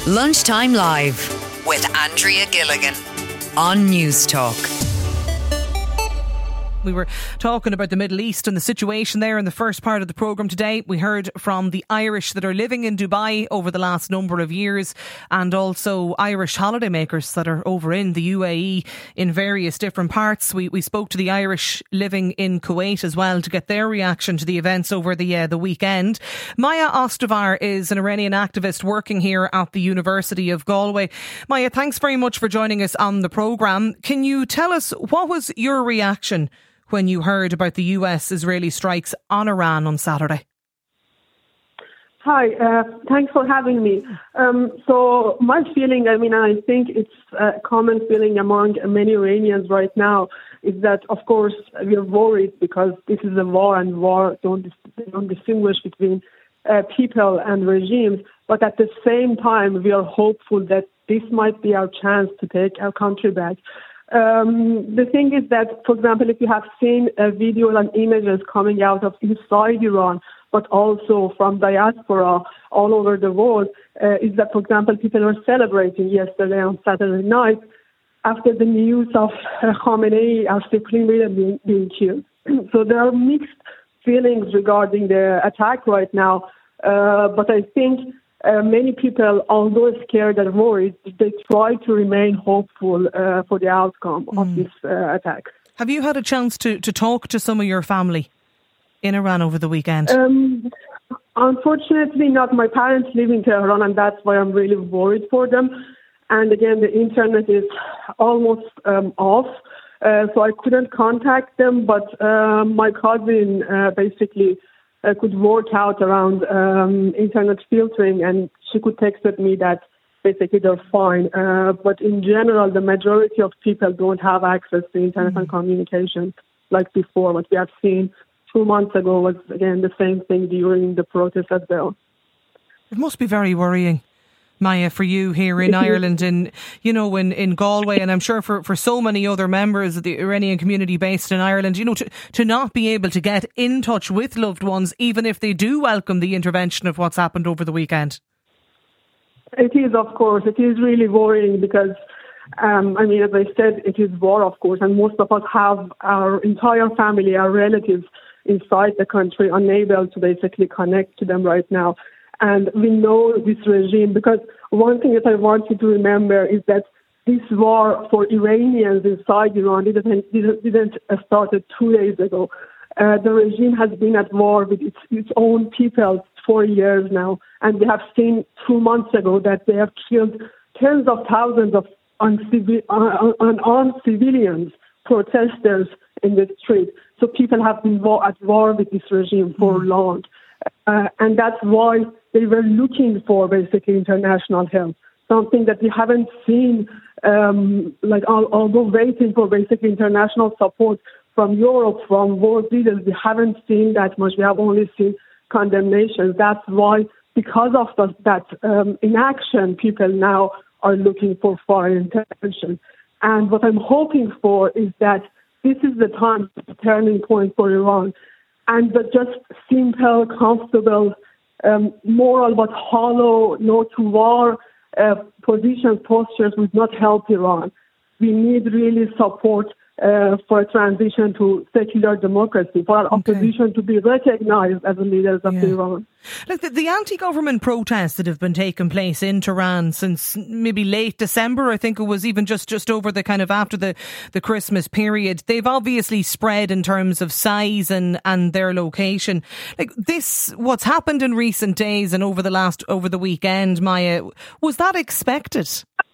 Lunchtime Live with Andrea Gilligan on News Talk. We were talking about the Middle East and the situation there in the first part of the programme today. We heard from the Irish that are living in Dubai over the last number of years, and also Irish holidaymakers that are over in the UAE in various different parts. We spoke to the Irish living in Kuwait as well to get their reaction to the events over the weekend. Maya Ostavar is an Iranian activist working here at the University of Galway. Maya, thanks very much for joining us on the programme. Can you tell us, what was your reaction when you heard about the US-Israeli strikes on Iran on Saturday? Hi, thanks for having me. So my feeling, I think it's a common feeling among many Iranians right now, is that, of course, we're worried because this is a war, and war don't distinguish between people and regimes. But at the same time, we are hopeful that this might be our chance to take our country back. The thing is that, for example, if you have seen videos and images coming out of inside Iran, but also from diaspora all over the world, is that, for example, people were celebrating yesterday on Saturday night after the news of Khamenei, our supreme leader, being killed. So there are mixed feelings regarding the attack right now, but I think many people, although scared and worried, they try to remain hopeful for the outcome of this attack. Have you had a chance to talk to some of your family in Iran over the weekend? Unfortunately not. My parents live in Tehran, and that's why I'm really worried for them. And again, the internet is almost off, so I couldn't contact them, but my cousin basically could work out around internet filtering, and she could text me that basically they're fine. But in general, the majority of people don't have access to internet and communication like before. What we have seen 2 months ago was, again, the same thing during the protest as well. It must be very worrying, Maya, for you here in Ireland, in Galway, and I'm sure for so many other members of the Iranian community based in Ireland, to not be able to get in touch with loved ones, even if they do welcome the intervention of what's happened over the weekend. It is, of course. It is really worrying because, as I said, it is war, of course, and most of us have our entire family, our relatives inside the country, unable to basically connect to them right now. And we know this regime, because one thing that I want you to remember is that this war for Iranians inside Iran didn't start 2 days ago. The regime has been at war with its own people for years now. And we have seen 2 months ago that they have killed tens of thousands of unarmed civilians, protesters in the street. So people have been at war with this regime for long. And that's why they were looking for basically international help, something that we haven't seen, although waiting for basically international support from Europe, from world leaders, we haven't seen that much. We have only seen condemnations. That's why, because of that inaction, people now are looking for foreign intervention. And what I'm hoping for is that this is the time, the turning point for Iran, and the just simple, comfortable, moral but hollow, no to war postures would not help Iran. We need really support for a transition to secular democracy, for our opposition to be recognized as the leaders of Iran. Look, the anti-government protests that have been taking place in Tehran since maybe late December, I think it was, even just over the kind of after the Christmas period, they've obviously spread in terms of size and their location. Like this, what's happened in recent days and over the weekend, Maya, was that expected?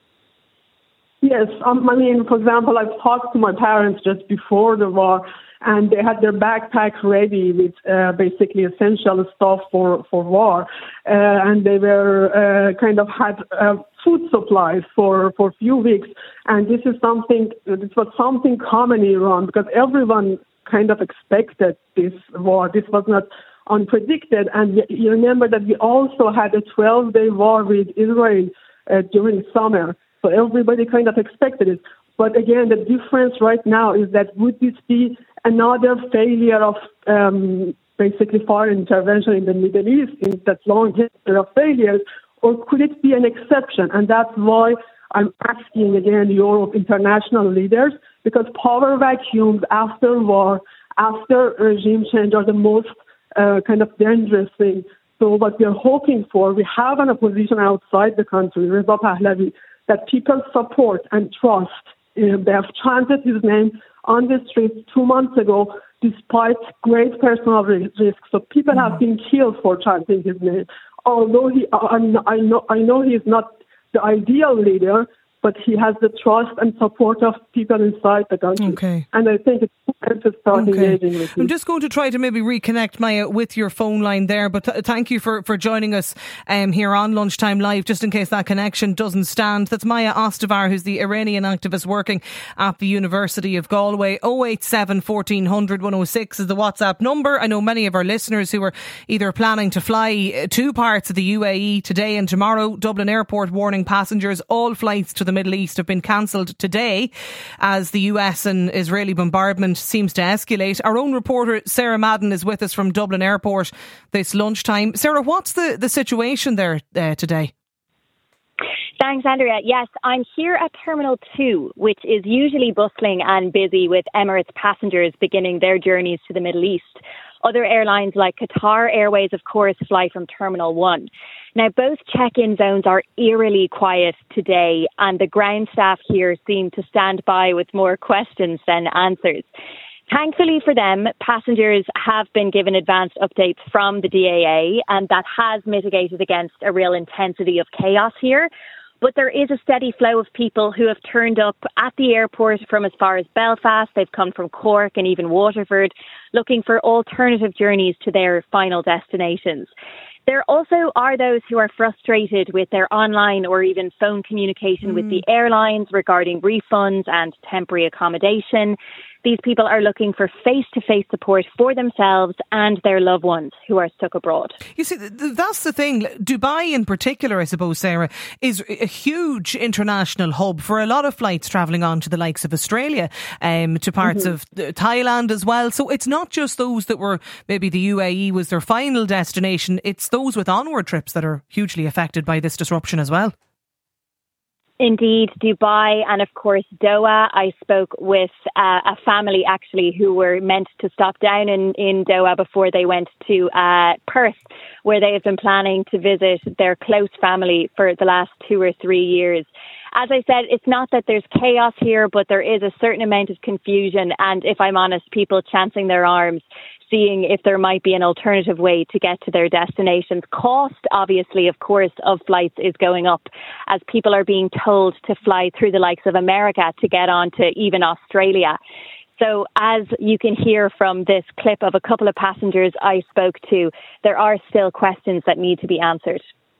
Yes, for example, I've talked to my parents just before the war, and they had their backpack ready with basically essential stuff for war, and they were had food supplies for a few weeks. And this was something common in Iran, because everyone kind of expected this war. This was not unpredicted. And you remember that we also had a 12-day war with Israel during summer. So everybody kind of expected it. But again, the difference right now is that would this be another failure of basically foreign intervention in the Middle East, in that long history of failures, or could it be an exception? And that's why I'm asking again Europe, international leaders, because power vacuums after war, after regime change are the most kind of dangerous thing. So what we are hoping for, we have an opposition outside the country, Reza Pahlavi, that people support and trust. They have chanted his name on the streets 2 months ago, despite great personal risks. So people have been killed for chanting his name. Although I know he is not the ideal leader, but he has the trust and support of people inside the country. Okay. And I think it's time to start engaging with him. I'm just going to try to maybe reconnect, Maya, with your phone line there, but thank you for joining us here on Lunchtime Live, just in case that connection doesn't stand. That's Maya Ostavar, who's the Iranian activist working at the University of Galway. 087 1400 106 is the WhatsApp number. I know many of our listeners who are either planning to fly to parts of the UAE today and tomorrow. Dublin Airport warning passengers all flights to the Middle East have been cancelled today as the US and Israeli bombardment seems to escalate. Our own reporter Sarah Madden is with us from Dublin Airport this lunchtime. Sarah, what's the situation there today? Thanks, Andrea. Yes, I'm here at Terminal 2, which is usually bustling and busy with Emirates passengers beginning their journeys to the Middle East. Other airlines like Qatar Airways, of course, fly from Terminal 1. Now, both check-in zones are eerily quiet today, and the ground staff here seem to stand by with more questions than answers. Thankfully for them, passengers have been given advanced updates from the DAA, and that has mitigated against a real intensity of chaos here. But there is a steady flow of people who have turned up at the airport from as far as Belfast. They've come from Cork and even Waterford, looking for alternative journeys to their final destinations. There also are those who are frustrated with their online or even phone communication with the airlines regarding refunds and temporary accommodation. These people are looking for face-to-face support for themselves and their loved ones who are stuck abroad. You see, that's the thing. Dubai in particular, I suppose, Sarah, is a huge international hub for a lot of flights travelling on to the likes of Australia, to parts of Thailand as well. So it's not just those that were, maybe the UAE was their final destination. It's those with onward trips that are hugely affected by this disruption as well. Indeed, Dubai and of course Doha. I spoke with a family actually who were meant to stop down in Doha before they went to Perth, where they have been planning to visit their close family for the last 2 or 3 years. As I said, it's not that there's chaos here, but there is a certain amount of confusion and, if I'm honest, people chancing their arms, seeing if there might be an alternative way to get to their destinations. Cost, obviously, of course, of flights is going up as people are being told to fly through the likes of America to get on to even Australia. So as you can hear from this clip of a couple of passengers I spoke to, there are still questions that need to be answered.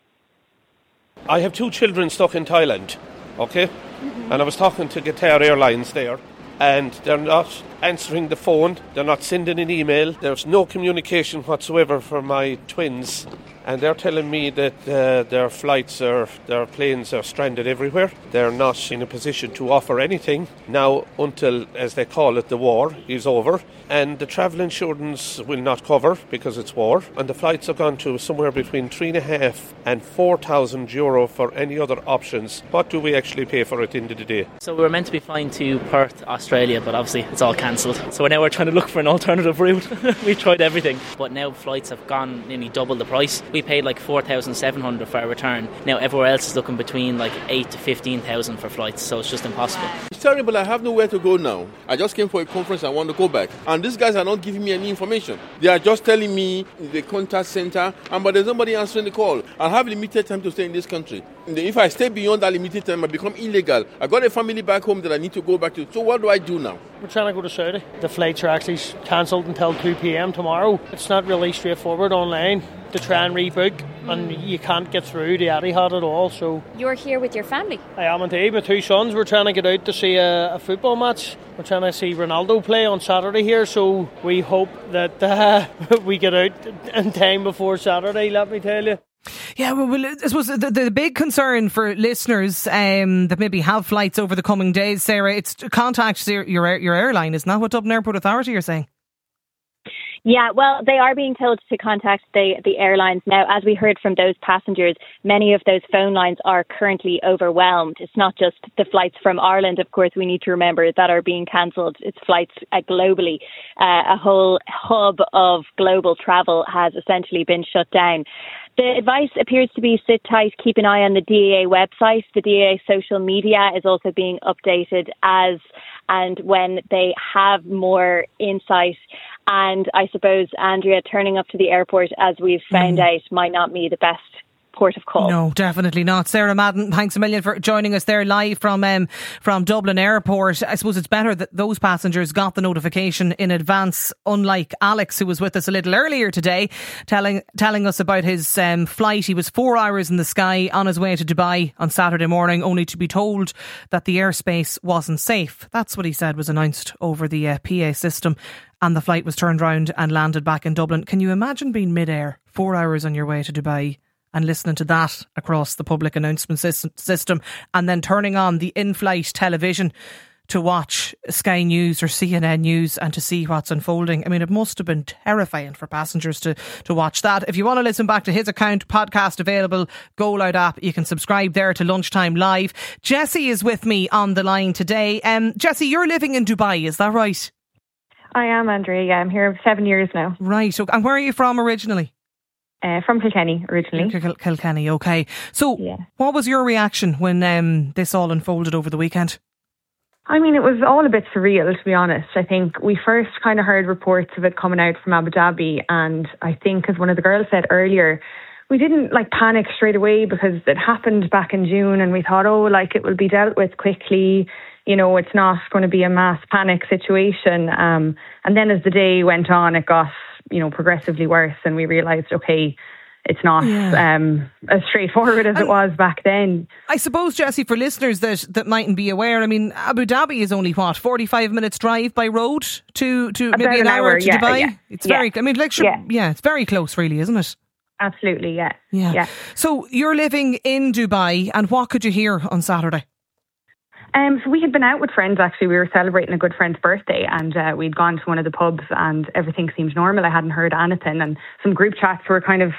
I have 2 children stuck in Thailand, okay? And I was talking to Qatar Airlines there, and they're not answering the phone, they're not sending an email, there's no communication whatsoever for my twins, and they're telling me that their planes are stranded everywhere. They're not in a position to offer anything now until, as they call it, the war is over, and the travel insurance will not cover because it's war, and the flights have gone to somewhere between €3,500 and €4,000 for any other options. What do we actually pay for at the end of the day? So we were meant to be flying to Perth, Australia, but obviously it's all cancelled. So now we're trying to look for an alternative route. We've tried everything, but now flights have gone nearly double the price. We paid like $4,700 for our return. Now everywhere else is looking between like $8,000 to $15,000 for flights, so it's just impossible. It's terrible. I have nowhere to go now. I just came for a conference. I want to go back, and these guys are not giving me any information. They are just telling me the contact center, but there's nobody answering the call. I have limited time to stay in this country. If I stay beyond that limited time, I become illegal. I got a family back home that I need to go back to. So what do I do now? We're trying to go to Saudi. The flights are actually cancelled until 2 p.m. tomorrow. It's not really straightforward online to try and rebook, and you can't get through the Etihad at all. So you're here with your family? I am indeed. My 2 sons. We're trying to get out to see a football match. We're trying to see Ronaldo play on Saturday here, so we hope that we get out in time before Saturday, let me tell you. Yeah, well, I suppose the big concern for listeners that maybe have flights over the coming days, Sarah, it's to contact your airline. Isn't that what Dublin Airport Authority are saying? Yeah, well, they are being told to contact the airlines now. As we heard from those passengers, many of those phone lines are currently overwhelmed. It's not just the flights from Ireland, of course, we need to remember, that are being cancelled. It's flights globally. A whole hub of global travel has essentially been shut down. The advice appears to be sit tight, keep an eye on the DAA website. The DAA social media is also being updated as and when they have more insight. And I suppose, Andrea, turning up to the airport, as we've found out, might not be the best port of call. No, definitely not. Sarah Madden, thanks a million for joining us there live from Dublin Airport. I suppose it's better that those passengers got the notification in advance, unlike Alex, who was with us a little earlier today, telling us about his flight. He was 4 hours in the sky on his way to Dubai on Saturday morning, only to be told that the airspace wasn't safe. That's what he said was announced over the PA system, and the flight was turned round and landed back in Dublin. Can you imagine being mid-air, 4 hours on your way to Dubai, and listening to that across the public announcement system, and then turning on the in-flight television to watch Sky News or CNN News and to see what's unfolding? I mean, it must have been terrifying for passengers to watch that. If you want to listen back to his account, podcast available, Go Loud app, you can subscribe there to Lunchtime Live. Jessie is with me on the line today. Jessie, you're living in Dubai, is that right? I am, Andrea. Yeah, I'm here 7 years now. Right. Okay. And where are you from originally? From Kilkenny originally. Kilkenny, okay. So what was your reaction when this all unfolded over the weekend? I mean, it was all a bit surreal, to be honest. I think we first kind of heard reports of it coming out from Abu Dhabi, and I think, as one of the girls said earlier, we didn't panic straight away because it happened back in June, and we thought, it will be dealt with quickly. You know, it's not going to be a mass panic situation. And then as the day went on, it got progressively worse, and we realised, okay, it's not as straightforward as it was back then. I suppose, Jessie, for listeners that mightn't be aware, I mean, Abu Dhabi is only 45 minutes drive by road to maybe an hour to Dubai. Yeah. It's very, I mean, it's very close, really, isn't it? Absolutely, yeah. So you're living in Dubai, and what could you hear on Saturday? So we had been out with friends, actually. We were celebrating a good friend's birthday, and we'd gone to one of the pubs, and everything seemed normal. I hadn't heard anything, and some group chats were kind of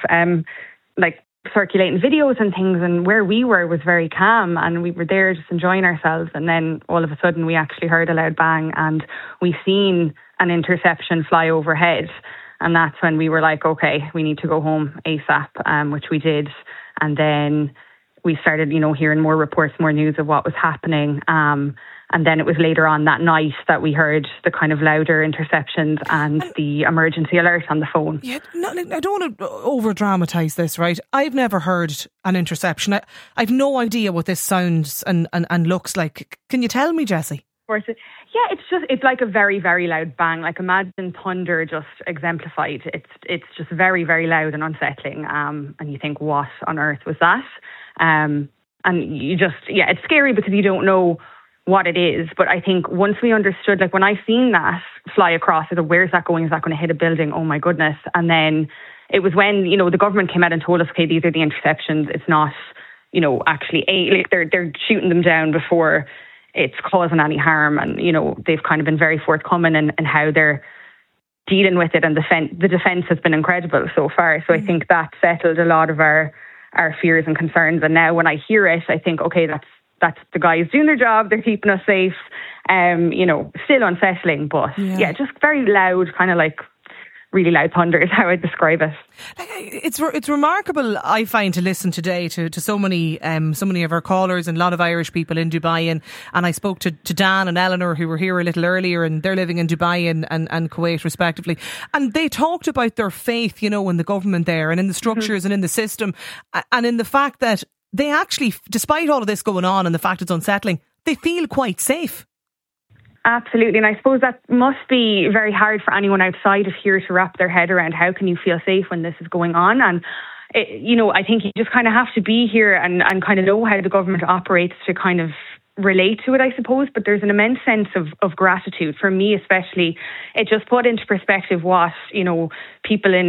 circulating videos and things, and where we were was very calm, and we were there just enjoying ourselves. And then all of a sudden we actually heard a loud bang, and we seen an interception fly overhead, and that's when we were like, okay, we need to go home ASAP, which we did. And then we started, hearing more reports, more news of what was happening. And then it was later on that night that we heard the kind of louder interceptions and the emergency alert on the phone. Yeah, I don't want to over-dramatise this, right? I've never heard an interception. I've no idea what this sounds and looks like. Can you tell me, Jessie? Of course. It's like a very, very loud bang. Like, imagine thunder just exemplified. It's just very, very loud and unsettling. And you think, what on earth was that? And you just, it's scary because you don't know what it is. But I think once we understood, when I seen that fly across, I thought, where's that going? Is that going to hit a building? Oh my goodness. And then it was when, the government came out and told us, okay, these are the interceptions. It's not, actually, they're shooting them down before it's causing any harm. And, they've kind of been very forthcoming in how they're dealing with it. And the defence has been incredible so far. So I think that settled a lot of our fears and concerns. And now when I hear it, I think, okay, that's the guys doing their job. They're keeping us safe. Still unsettling, but just very loud, kind of really loud thunder is how I describe it. It's remarkable, I find, to listen today to so many of our callers and a lot of Irish people in Dubai, and I spoke to Dan and Eleanor, who were here a little earlier, and they're living in Dubai and Kuwait respectively, and they talked about their faith, in the government there and in the structures and in the system, and in the fact that they actually, despite all of this going on and the fact it's unsettling, they feel quite safe. Absolutely. And I suppose that must be very hard for anyone outside of here to wrap their head around. How can you feel safe when this is going on? And, I think you just kind of have to be here and kind of know how the government operates to kind of relate to it, I suppose. But there's an immense sense of gratitude. For me especially, it just put into perspective what, people in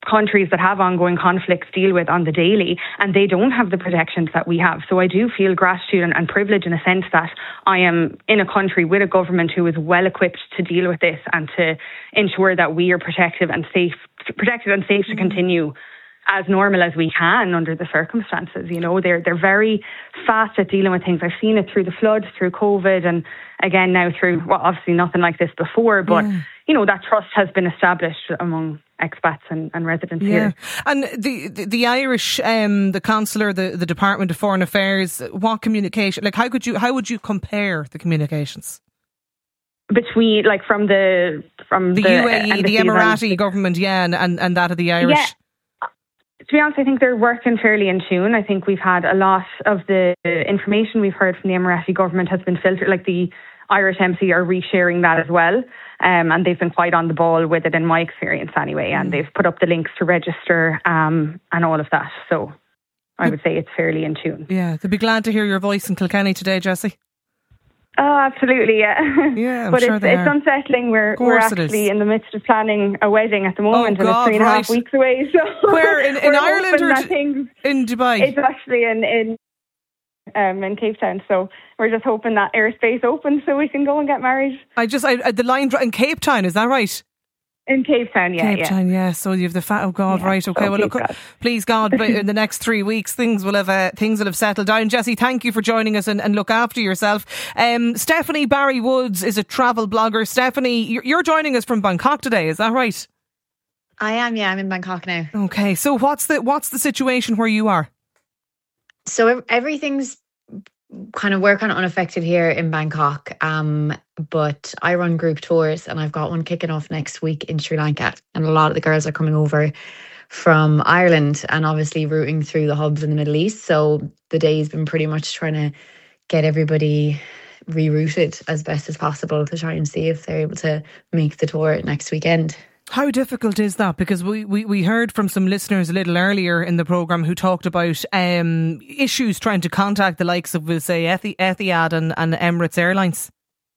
countries that have ongoing conflicts deal with on the daily, and they don't have the protections that we have. So I do feel gratitude and privilege in a sense that I am in a country with a government who is well equipped to deal with this and to ensure that we are protected and safe to continue as normal as we can under the circumstances. You know, they're very fast at dealing with things. I've seen it through the flood, through COVID, and again now through, well, obviously nothing like this before, but you know, that trust has been established among expats and residents here. And the Irish, the consular, the Department of Foreign Affairs, what communication, like how would you compare the communications? Between, like, from the UAE, the Emirati government, and that of the Irish? Yeah. To be honest, I think they're working fairly in tune. I think we've had a lot of the information we've heard from the Emirati government has been filtered, like the Irish MC are resharing that as well. And they've been quite on the ball with it in my experience anyway. And they've put up the links to register and all of that. So I would say it's fairly in tune. Yeah, they'd be glad to hear your voice in Kilkenny today, Jessie. Oh, absolutely, yeah. Yeah, but it's unsettling. We're actually in the midst of planning a wedding at the moment, and it's 3.5 weeks away. So where in Ireland or in Dubai? It's actually in Cape Town. So we're just hoping that airspace opens so we can go and get married. The line in Cape Town, is that right? In Cape Town, yeah. Cape Town, yeah. So you've the oh God, right? Okay. Well, look, please God, in the next 3 weeks, things will have settled down. Jessie, thank you for joining us and look after yourself. Stephanie Barry Woods is a travel blogger. Stephanie, you're joining us from Bangkok today. Is that right? I am. Yeah, I'm in Bangkok now. Okay. So what's the situation where you are? So everything's kind of, we're kind of unaffected here in Bangkok, but I run group tours and I've got one kicking off next week in Sri Lanka, and a lot of the girls are coming over from Ireland and obviously routing through the hubs in the Middle East. So the day's been pretty much trying to get everybody rerouted as best as possible to try and see if they're able to make the tour next weekend. How difficult is that? Because we heard from some listeners a little earlier in the programme who talked about issues trying to contact the likes of, we'll say, Etihad and Emirates Airlines.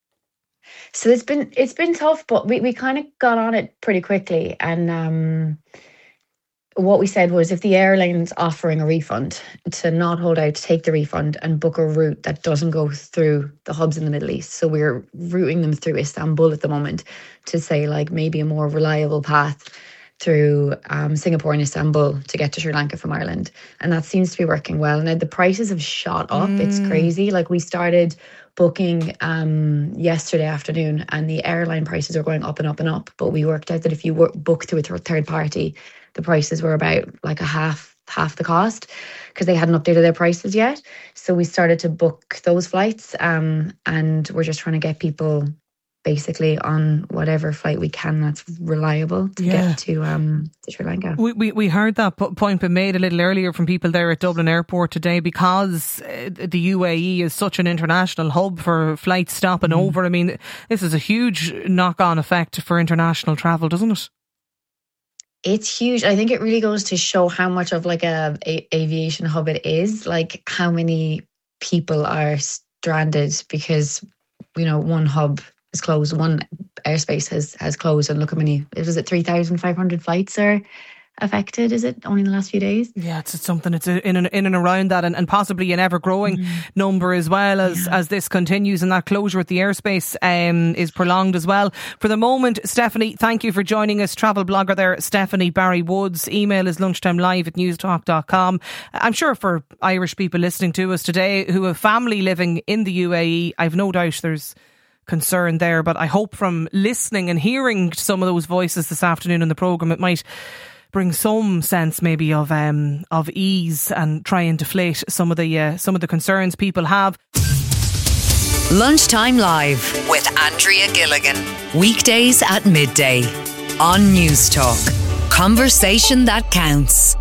So it's been tough, but we kind of got on it pretty quickly. And what we said was, if the airline's offering a refund, to not hold out, to take the refund and book a route that doesn't go through the hubs in the Middle East. So we're routing them through Istanbul at the moment to say, like, maybe a more reliable path through Singapore and Istanbul to get to Sri Lanka from Ireland. And that seems to be working well. Now the prices have shot up. It's crazy. Like, we started booking yesterday afternoon and the airline prices are going up and up and up. But we worked out that if you book through a third party, the prices were about like a half the cost because they hadn't updated their prices yet. So we started to book those flights and we're just trying to get people basically on whatever flight we can that's reliable to get to Sri Lanka. We heard that point been made a little earlier from people there at Dublin Airport today, because the UAE is such an international hub for flights stopping over. I mean, this is a huge knock-on effect for international travel, doesn't it? It's huge. I think it really goes to show how much of like a aviation hub it is, like how many people are stranded because, you know, one hub is closed, one airspace has closed, and look how many, was it 3,500 flights are affected, is it, only in the last few days? Yeah, it's something, it's in and around that, and possibly an ever-growing number as well as this continues, and that closure at the airspace is prolonged as well. For the moment, Stephanie, thank you for joining us. Travel blogger there, Stephanie Barry Woods. Email is lunchtimelive@newstalk.com. I'm sure for Irish people listening to us today who have family living in the UAE, I've no doubt there's concern there, but I hope from listening and hearing some of those voices this afternoon in the programme, it might bring some sense maybe of ease and try and deflate some of the concerns people have. Lunchtime Live with Andrea Gilligan. Weekdays at midday on Newstalk. Conversation that counts.